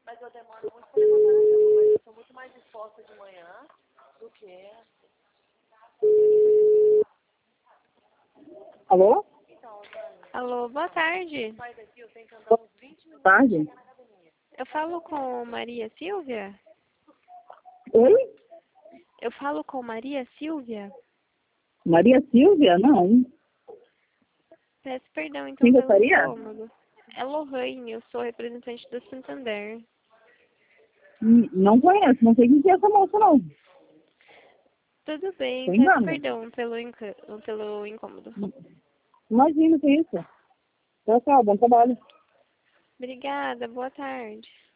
Mas eu demoro muito pra levantar da cama, mas eu sou muito mais disposta de manhã do que... Alô? Então, Alô, boa tarde. sai daqui, eu tenho que andar uns 20 minutos pra Tarde? chegar na academia. Eu falo com Maria Silvia? Oi? Eu falo com Maria Silvia? Maria Silvia? Não. Peço perdão, então, Quem pelo gostaria? incômodo. É Lohane, eu sou representante do Santander. Não conheço, não sei quem que é essa moça, não. Tudo bem, Tô peço engano. perdão pelo incômodo. Imagina que é isso. Tchau, tchau, bom trabalho. Obrigada, boa tarde.